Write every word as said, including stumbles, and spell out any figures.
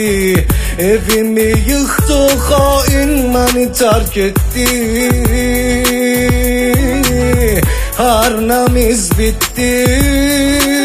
Evimi yıktı, hain beni terk etti. Harnamiz bitti.